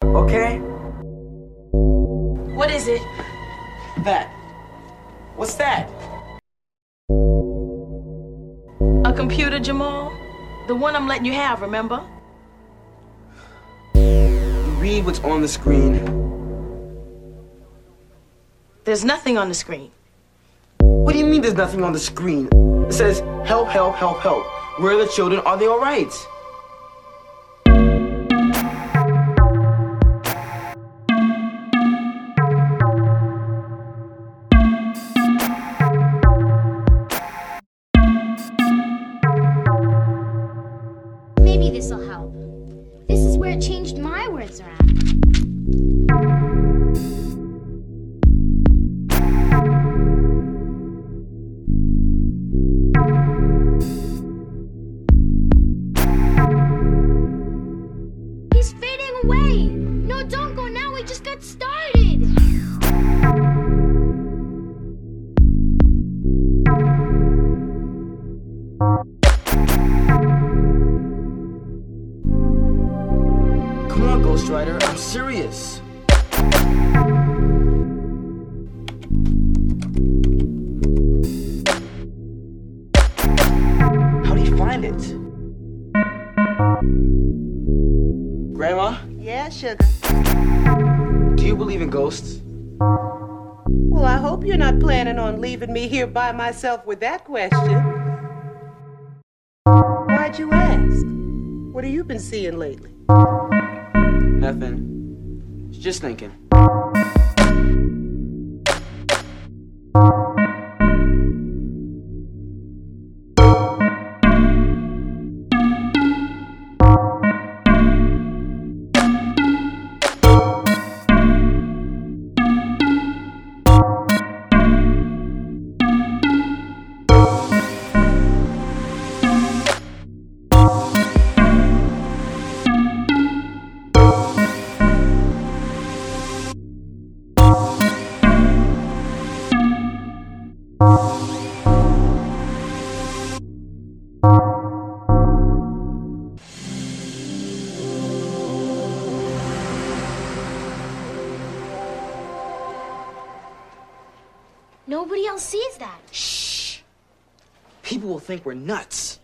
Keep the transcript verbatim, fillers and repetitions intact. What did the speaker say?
okay? What is it? That. What's that? A computer, Jamal? The one I'm letting you have, remember? You read what's on the screen. There's nothing on the screen. What do you mean there's nothing on the screen? It says, help, help, help, help. Where are the children? Are they all right? Maybe this'll help. This is where it changed my words around. He's fading away. No, don't go now. We just got started. Come on, Ghost Rider. I'm serious. How do you find it? Grandma, Yeah, sugar. do you believe in ghosts? Well, I hope you're not planning on leaving me here by myself with that question. Why'd you ask? What have you been seeing lately? Nothing. Just thinking. Nobody else sees that. Shh. People will think we're nuts.